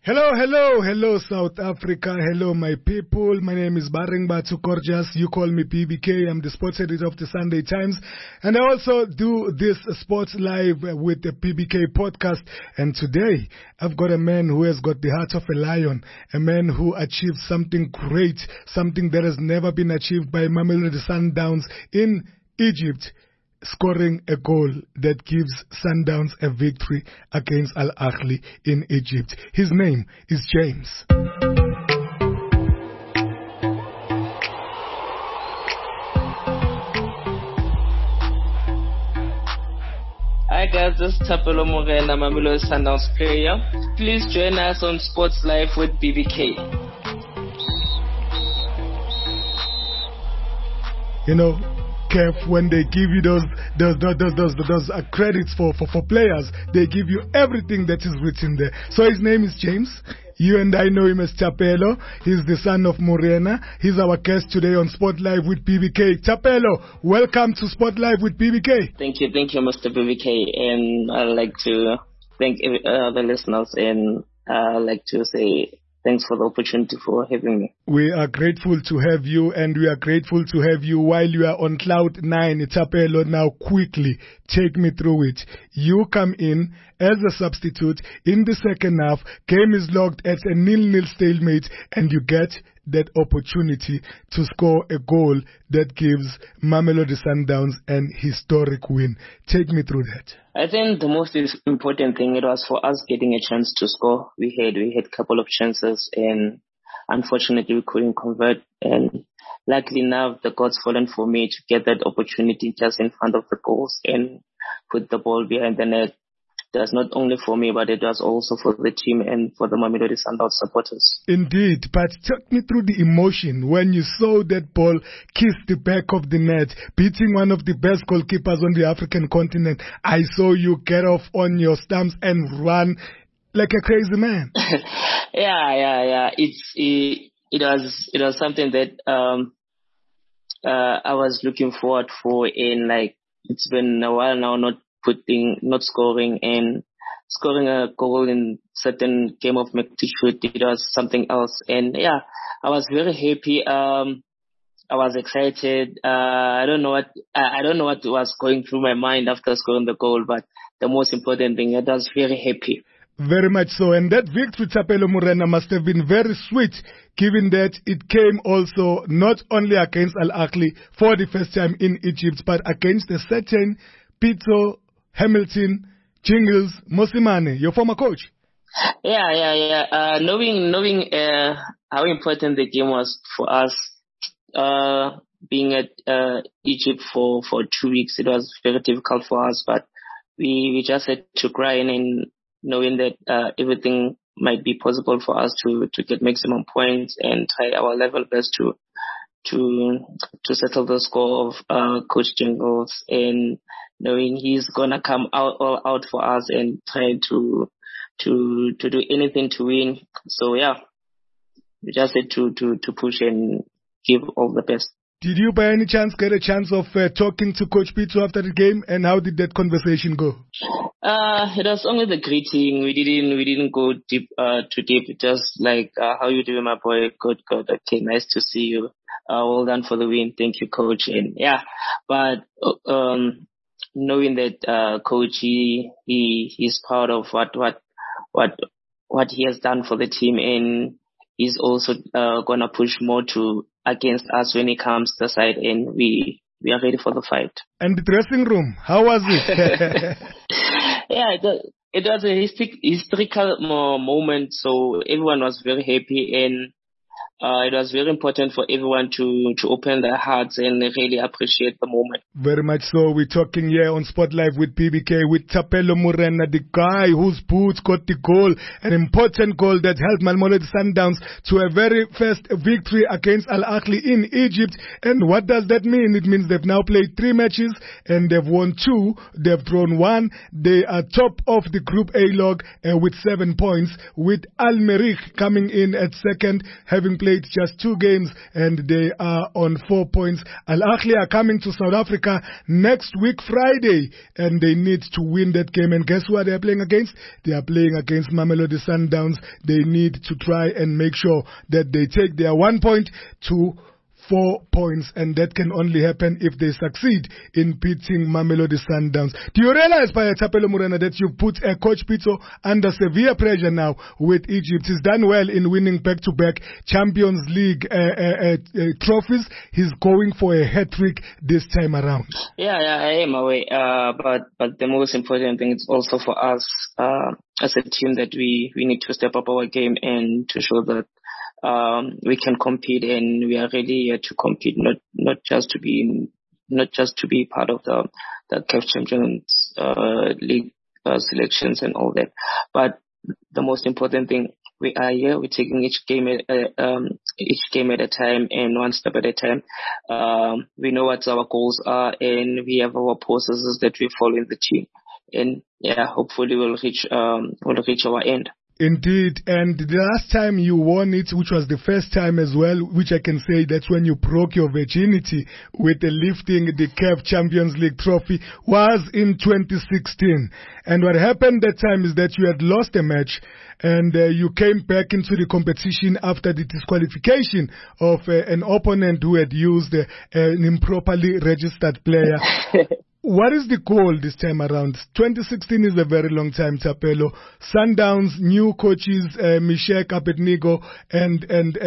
Hello, hello, hello, South Africa. Hello, my people. My name is Bareng Batu Gorgeous. You call me PBK. I'm the sports editor of the Sunday Times. And I also do this Sports Live with the PBK podcast. And today, I've got a man who has got the heart of a lion. A man who achieved something great. Something that has never been achieved by Mamelodi Sundowns in Egypt, scoring a goal that gives Sundowns a victory against Al Ahly in Egypt. His name is James. Hi guys, this is Thapelo Morena, Mamelodi Sundowns player. Please join us on Sports Live with BBK. You know, Kev, when they give you those credits for players, they give you everything that is written there. So his name is James. You and I know him as Thapelo. He's the son of Morena. He's our guest today on Sport Live with PBK. Thapelo, welcome to Sport Live with PBK. Thank you, Mr. PBK. And I'd like to thank the listeners, and I'd like to say thanks for the opportunity for having me. We are grateful to have you, and we are grateful to have you while you are on cloud nine. Thapelo, now quickly take me through it. You come in as a substitute in the second half. Game is logged at a 0-0 stalemate, and you get that opportunity to score a goal that gives Mamelodi Sundowns an historic win. Take me through that. I think the most important thing, it was for us getting a chance to score. We had a couple of chances, and unfortunately we couldn't convert. And luckily enough, the God's fallen for me to get that opportunity just in front of the goals and put the ball behind the net. That's not only for me, but it was also for the team and for the Mamelodi Sundowns supporters. Indeed, but take me through the emotion when you saw that ball kiss the back of the net, beating one of the best goalkeepers on the African continent. I saw you get off on your stumps and run like a crazy man. Yeah. It was something that I was looking forward for, and like it's been a while now not scoring, and scoring a goal in certain game of magnitude, it was something else. And yeah, I was very happy. I was excited. I don't know what was going through my mind after scoring the goal, but the most important thing, I was very happy. Very much so. And that victory, Thapelo Morena, must have been very sweet, given that it came also not only against Al Ahly for the first time in Egypt, but against a certain Pitso Hamilton Jingles Mosimane, your former coach. Yeah. Knowing how important the game was for us, being at Egypt for 2 weeks, it was very difficult for us, but we just had to grind, and knowing that everything might be possible for us to get maximum points and try our level best to settle the score of Coach Jingles, and knowing he's gonna come all out for us and try to do anything to win. So yeah, we just had to push and give all the best. Did you by any chance get a chance of talking to Coach Pitso after the game, and how did that conversation go? It was only the greeting. We didn't go too deep. Just like, how you doing, my boy? Good. Okay, nice to see you. Well done for the win. Thank you, coach. And yeah, but knowing that coach, he's proud of what he has done for the team, and he's also gonna push more against us when it comes to the side, and we are ready for the fight. And the dressing room, how was it? Yeah, it was a historical moment, so everyone was very happy, and it was very important for everyone to open their hearts and really appreciate the moment. Very much so. We're talking here on Sport Live with PBK, with Thapelo Morena, the guy whose boots got the goal, an important goal that helped Mamelodi Sundowns to a very first victory against Al Ahly in Egypt. And what does that mean? It means they've now played 3 matches and they've won 2, they've drawn 1. They are top of the Group A log with 7 points, with Al Merrikh coming in at second, having played played just 2 games and they are on 4 points. Al Ahly are coming to South Africa next week, Friday, and they need to win that game. And guess what they are playing against? They are playing against Mamelodi Sundowns. They need to try and make sure that they take their 1 point to 4 points, and that can only happen if they succeed in beating Mamelodi Sundowns. Do you realize, by Thapelo Morena, that you put Coach Pitso under severe pressure now with Egypt? He's done well in winning back-to-back Champions League trophies. He's going for a hat-trick this time around. Yeah, I am aware. But the most important thing is also for us as a team that we need to step up our game and to show that we can compete, and we are really here to compete, not just to be part of the CAF Champions League selections and all that. But the most important thing, we are here. We're taking each game at a time and one step at a time. We know what our goals are, and we have our processes that we follow in the team. And yeah, hopefully we'll reach our end. Indeed, and the last time you won it, which was the first time as well, which I can say that's when you broke your virginity with lifting the CAF Champions League trophy, was in 2016. And what happened that time is that you had lost a match, and you came back into the competition after the disqualification of an opponent who had used an improperly registered player. What is the goal this time around? 2016 is a very long time, Thapelo. Sundowns, new coaches, Mishek, Abednego, and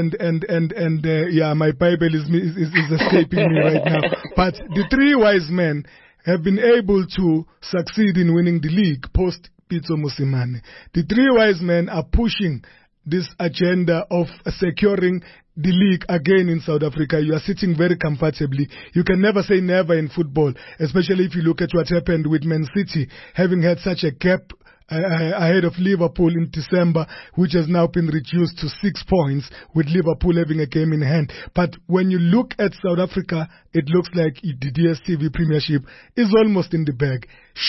my Bible is escaping me right now. But the 3 wise men have been able to succeed in winning the league post Pitso Mosimane. The 3 wise men are pushing this agenda of securing the league again in South Africa. You are sitting very comfortably. You can never say never in football, especially if you look at what happened with Man City, having had such a gap ahead of Liverpool in December, which has now been reduced to 6 points, with Liverpool having a game in hand. But when you look at South Africa, it looks like the DStv Premiership is almost in the bag.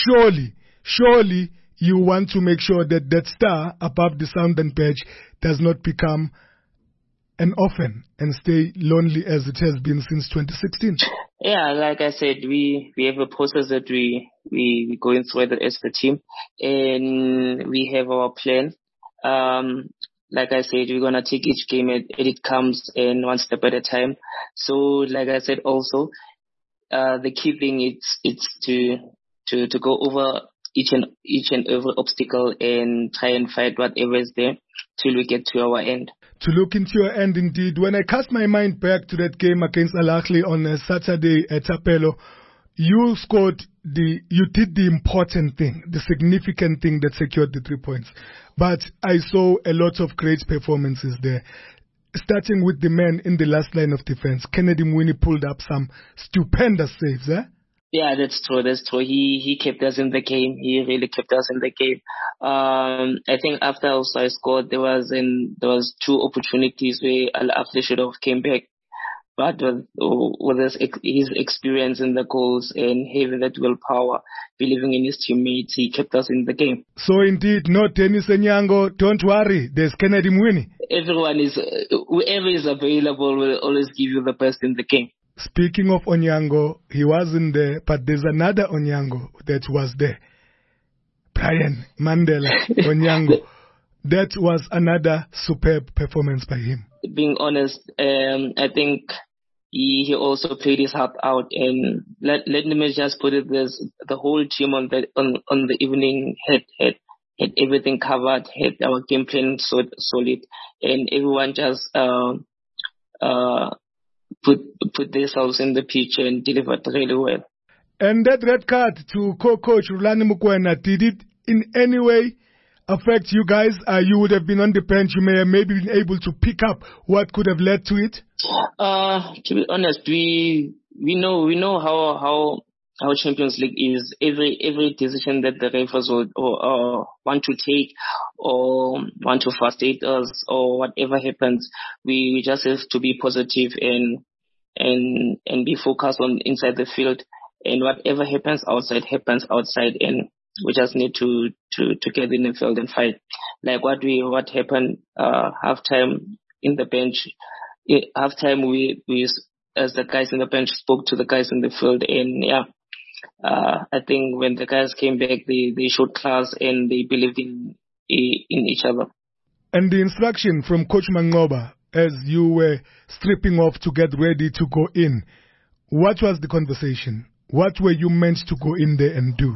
Surely, you want to make sure that that star above the Southern badge does not become an orphan and stay lonely as it has been since 2016. Yeah, like I said, we have a process that we going through as the team, and we have our plan. Like I said, we're gonna take each game as it comes and one step at a time. So, like I said, also, the key thing it's to go over each and every obstacle and try and fight whatever is there till we get to our end. To look into your end, indeed. When I cast my mind back to that game against Al Ahly on a Saturday at Thapelo, you did the important thing, the significant thing that secured the 3 points. But I saw a lot of great performances there. Starting with the man in the last line of defense, Kennedy Mwini pulled up some stupendous saves, eh? Yeah, that's true. He kept us in the game. He really kept us in the game. I think after also I scored, there was 2 opportunities where Al Ahly should have came back. But with his experience in the goals and having that willpower, believing in his teammates, he kept us in the game. So indeed, no Dennis Onyango, don't worry, there's Kennedy Mwini. Whoever is available will always give you the best in the game. Speaking of Onyango, he wasn't there, but there's another Onyango that was there. Brian Mandela Onyango. That was another superb performance by him. Being honest, I think he also played his heart out, and let me just put it this: the whole team on the evening had everything covered, had our game plan solid, and everyone just put themselves in the pitch and delivered really well. And that red card to co-coach Rulani Mukwena, did it in any way affect you guys? You would have been on the bench. You may have maybe been able to pick up what could have led to it. To be honest, we know how Champions League is. Every decision that the referees would or want to take or want to frustrate us or whatever happens, we just have to be positive and be focused on inside the field, and whatever happens outside, and we just need to get in the field and fight. Like what happened halftime, in the bench. Half time, we as the guys in the bench spoke to the guys in the field, and I think when the guys came back, they showed class and they believed in each other. And the instruction from Coach Mangoba as you were stripping off to get ready to go in, what was the conversation? What were you meant to go in there and do?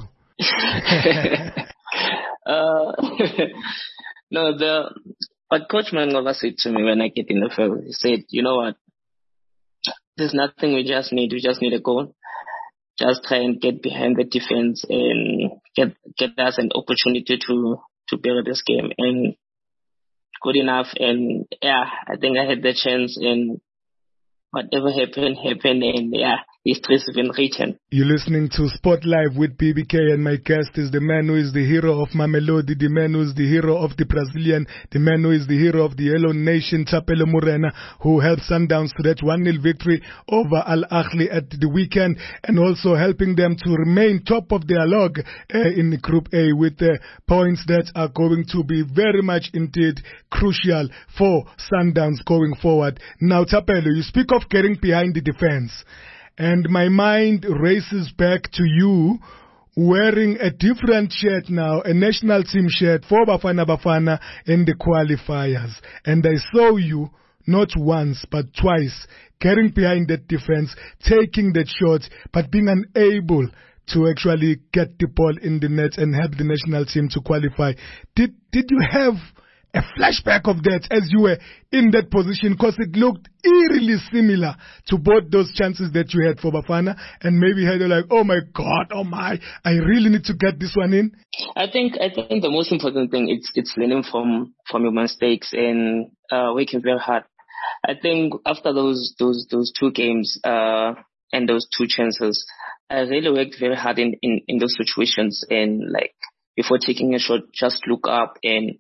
No, what Coach Mangoba said to me when I get in the field, he said, you know what, there's nothing we just need a goal. Just try and get behind the defense and get us an opportunity to build this game. And good enough. And I think I had the chance, and whatever happened. And history's been written. You're listening to Sport Live with BBK, and my guest is the man who is the hero of Mamelodi, the man who is the hero of the Brazilian, the man who is the hero of the Yellow Nation, Thapelo Morena, who helped Sundowns to that 1-0 victory over Al Ahly at the weekend, and also helping them to remain top of their log in Group A with points that are going to be very much indeed crucial for Sundowns going forward. Now, Thapelo, you speak of getting behind the defense. And my mind races back to you wearing a different shirt now, a national team shirt for Bafana Bafana in the qualifiers. And I saw you not once but twice getting behind that defense, taking that shot, but being unable to actually get the ball in the net and help the national team to qualify. Did you have a flashback of that as you were in that position? Because it looked eerily similar to both those chances that you had for Bafana, and maybe had like, oh my God, I really need to get this one in. I think the most important thing it's learning from your mistakes and working very hard. I think after those two games and those two chances, I really worked very hard in those situations, and like before taking a shot, just look up and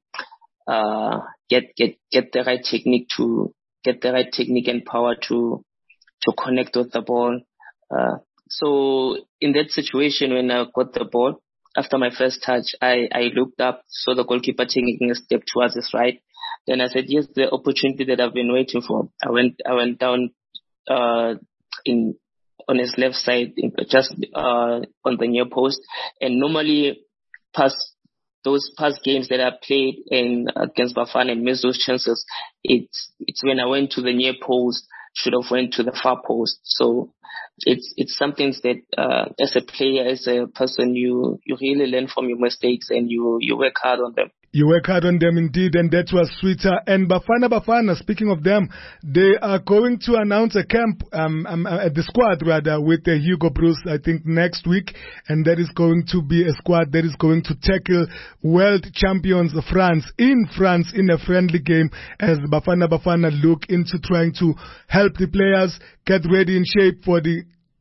get the right technique and power to connect with the ball. So in that situation, when I got the ball, after my first touch, I looked up, saw the goalkeeper taking a step towards his right. Then I said, yes, the opportunity that I've been waiting for. I went down on his left side, just on the near post, and normally those past games that I played against Bafana and missed those chances, it's when I went to the near post, should have went to the far post. So it's something that as a player, as a person, you really learn from your mistakes and you work hard on them. You work hard on them indeed, and that was sweeter. And Bafana, speaking of them, they are going to announce a camp, the squad rather, with Hugo Broos, I think next week. And that is going to be a squad that is going to tackle world champions France in a friendly game, as Bafana look into trying to help the players get ready in shape for the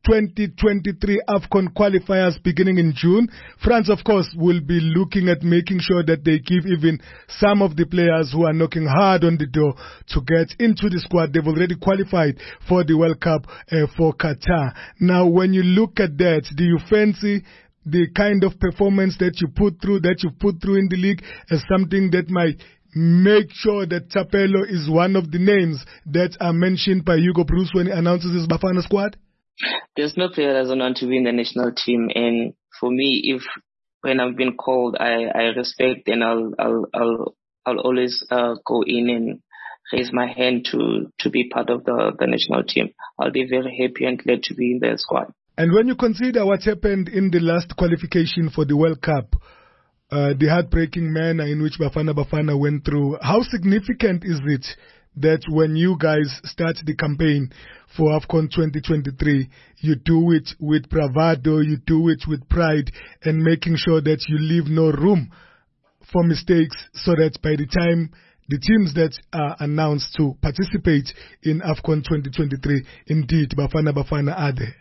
2023 AFCON qualifiers beginning in June. France, of course, will be looking at making sure that they give even some of the players who are knocking hard on the door to get into the squad. They've already qualified for the World Cup for Qatar. Now, when you look at that, do you fancy the kind of performance that you put through in the league as something that might make sure that Thapelo is one of the names that are mentioned by Hugo Broos when he announces his Bafana squad? There's no player that doesn't want to be in the national team, and for me, when I've been called, I respect, and I'll always go in and raise my hand to be part of the national team. I'll be very happy and glad to be in the squad. And when you consider what happened in the last qualification for the World Cup, the heartbreaking manner in which Bafana went through, how significant is it that when you guys start the campaign for AFCON 2023, you do it with bravado, you do it with pride, and making sure that you leave no room for mistakes, so that by the time the teams that are announced to participate in AFCON 2023, indeed, Bafana are there?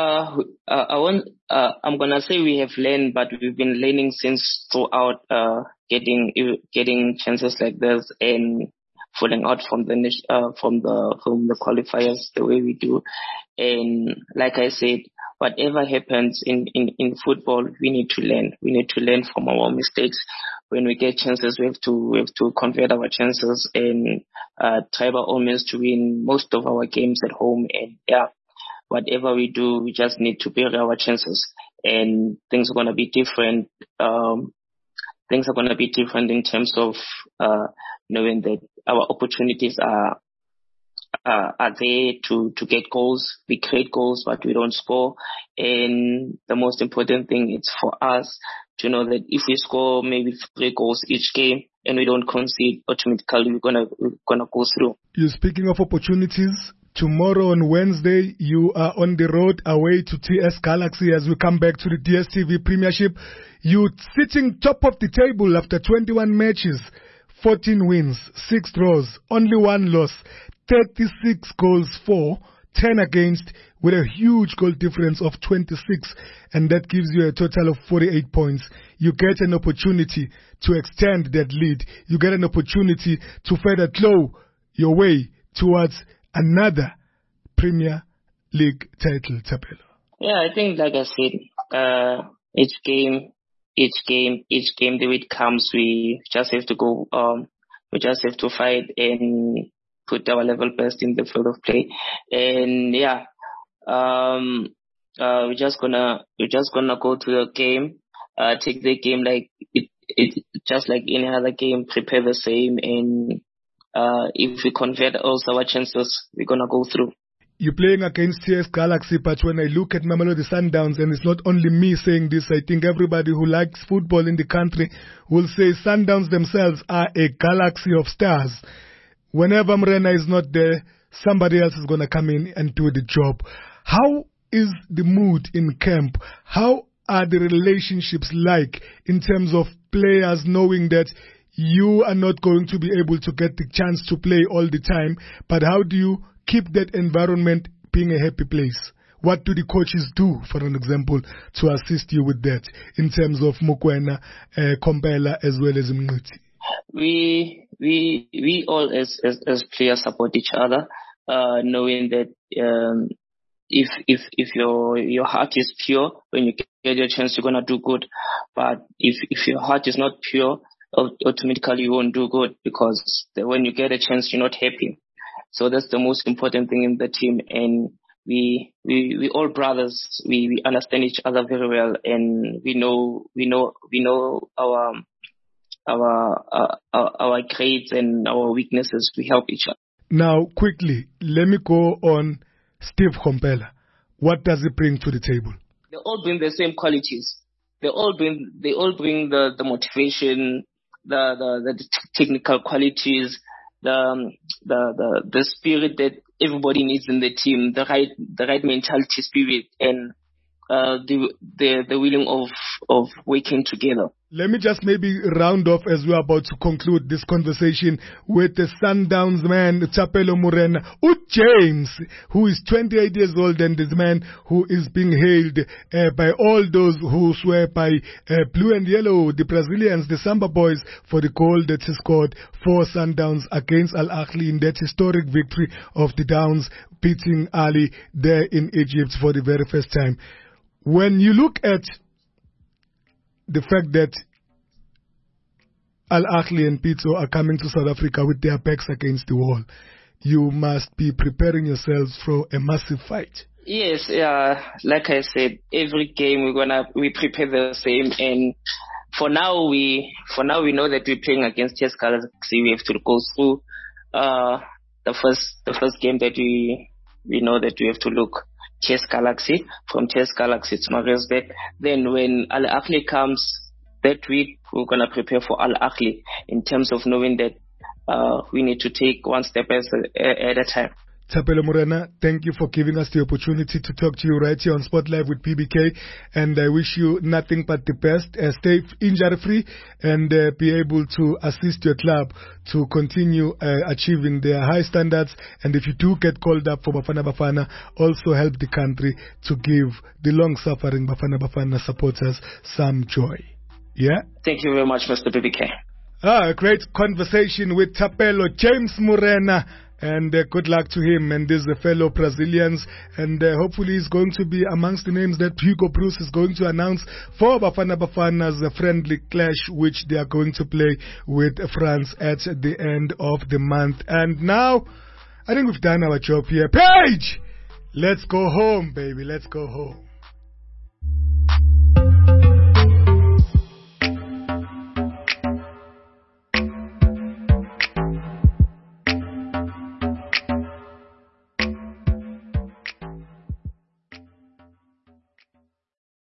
I'm gonna say we have learned, but we've been learning since throughout getting chances like this and falling out from the qualifiers the way we do. And like I said, whatever happens in football, we need to learn. We need to learn from our mistakes. When we get chances, we have to convert our chances and try by all means to win most of our games at home. And whatever we do, we just need to build our chances, and things are going to be different. Things are going to be different in terms of knowing that our opportunities are there to get goals. We create goals, but we don't score. And the most important thing is for us to know that if we score maybe 3 goals each game and we don't concede, automatically we're gonna go through. You're speaking of opportunities. Tomorrow on Wednesday, you are on the road away to TS Galaxy as we come back to the DStv Premiership. You're sitting top of the table after 21 matches, 14 wins, 6 draws, only 1 loss, 36 goals for, 10 against, with a huge goal difference of 26, and that gives you a total of 48 points. You get an opportunity to extend that lead. You get an opportunity to further claw your way towards another Premier League title, Thapelo. Yeah, I think, like I said, each game, the way it comes, we just have to go. We just have to fight and put our level best in the field of play. And we're just gonna go to the game, take the game like it just like any other game, prepare the same, and if we convert also our chances, we're gonna go through. You're playing against TS Galaxy, but when I look at Mamelodi Sundowns, and it's not only me saying this, I think everybody who likes football in the country will say Sundowns themselves are a galaxy of stars. Whenever Morena is not there, somebody else is going to come in and do the job. How is the mood in camp? How are the relationships like in terms of players knowing that you are not going to be able to get the chance to play all the time, but how do you keep that environment being a happy place? What do the coaches do, for an example, to assist you with that in terms of Mokoena, Komphela, as well as Mngqithi? We all as players support each other, knowing that if your heart is pure, when you get your chance, you're gonna do good. But if your heart is not pure, automatically you won't do good, because when you get a chance, you're not happy. So that's the most important thing in the team, and we all brothers. We understand each other very well, and we know our grades and our weaknesses. We help each other. Now, quickly, let me go on Steve Komphela. What does he bring to the table? They all bring the same qualities. They all bring the motivation, the technical qualities, the spirit that everybody needs in the team, the right mentality, spirit, and the willing of working together. Let me just maybe round off as we're about to conclude this conversation with the Sundowns man, Thapelo Morena, James, who is 28 years old, and this man who is being hailed by all those who swear by blue and yellow, the Brazilians, the Samba boys, for the goal that he scored for Sundowns against Al Ahly in that historic victory of the Downs, beating Ali there in Egypt for the very first time. When you look at the fact that Al Ahly and Pitso are coming to South Africa with their backs against the wall, you must be preparing yourselves for a massive fight. Yes, like I said, every game we prepare the same, and for now we know that we're playing against TS Galaxy. We have to go through the first game that we know that we have to look TS Galaxy. From TS Galaxy to Maritzburg. Then when Al Ahly comes that week, we're going to prepare for Al Ahly in terms of knowing that we need to take one step at a time. Thapelo Morena, thank you for giving us the opportunity to talk to you right here on Sport Live with PBK, and I wish you nothing but the best. Stay injury-free and be able to assist your club to continue achieving their high standards, and if you do get called up for Bafana Bafana, also help the country to give the long-suffering Bafana Bafana supporters some joy. Yeah? Thank you very much, Mr. PBK. A great conversation with Thapelo James Morena. And good luck to him and his fellow Brazilians. And hopefully he's going to be amongst the names that Hugo Bruce is going to announce for Bafana Bafana's friendly clash, which they are going to play with France at the end of the month. And now, I think we've done our job here. Paige! Let's go home, baby. Let's go home.